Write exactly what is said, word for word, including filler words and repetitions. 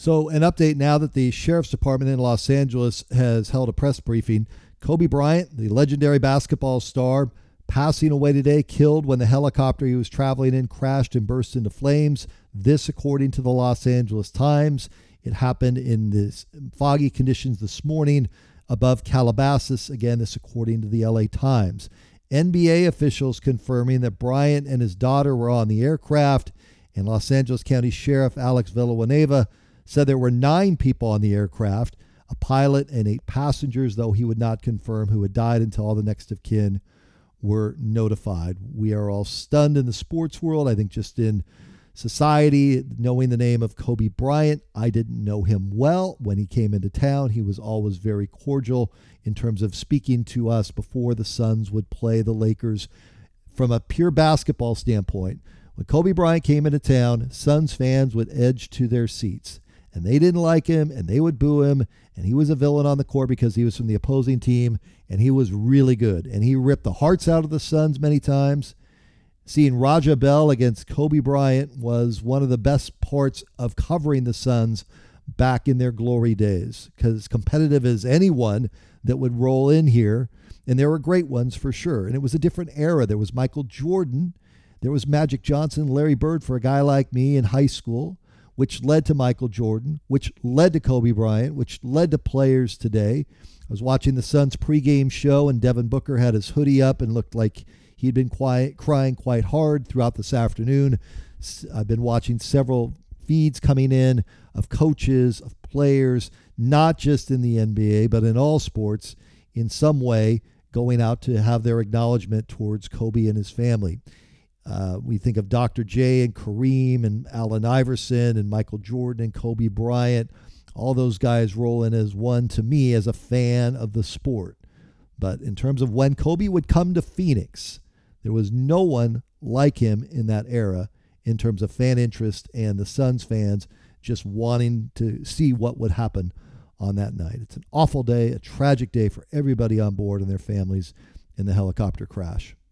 So, an update now that the Sheriff's Department in Los Angeles has held a press briefing. Kobe Bryant, the legendary basketball star, passing away today, killed when the helicopter he was traveling in crashed and burst into flames. This, according to the Los Angeles Times. It happened in this foggy conditions this morning above Calabasas. Again, this according to the L A Times. N B A officials confirming that Bryant and his daughter were on the aircraft, and Los Angeles County Sheriff Alex Villanueva said there were nine people on the aircraft, a pilot and eight passengers, though he would not confirm who had died until all the next of kin were notified. We are all stunned in the sports world. I think just in society, knowing the name of Kobe Bryant. I didn't know him well when he came into town. He was always very cordial in terms of speaking to us before the Suns would play the Lakers. From a pure basketball standpoint, when Kobe Bryant came into town, Suns fans would edge to their seats. And they didn't like him, and they would boo him, and he was a villain on the court because he was from the opposing team, and he was really good. And he ripped the hearts out of the Suns many times. Seeing Raja Bell against Kobe Bryant was one of the best parts of covering the Suns back in their glory days, because competitive as anyone that would roll in here, and there were great ones for sure. And it was a different era. There was Michael Jordan, there was Magic Johnson, Larry Bird for a guy like me in high school, which led to Michael Jordan, which led to Kobe Bryant, which led to players today. I was watching the Suns pregame show, and Devin Booker had his hoodie up and looked like he'd been quiet, crying quite hard throughout this afternoon. I've been watching several feeds coming in of coaches, of players, not just in the N B A, but in all sports, in some way going out to have their acknowledgement towards Kobe and his family. Uh, we think of Doctor J and Kareem and Allen Iverson and Michael Jordan and Kobe Bryant. All those guys roll in as one to me as a fan of the sport. But in terms of when Kobe would come to Phoenix, there was no one like him in that era in terms of fan interest and the Suns fans just wanting to see what would happen on that night. It's an awful day, a tragic day for everybody on board and their families in the helicopter crash.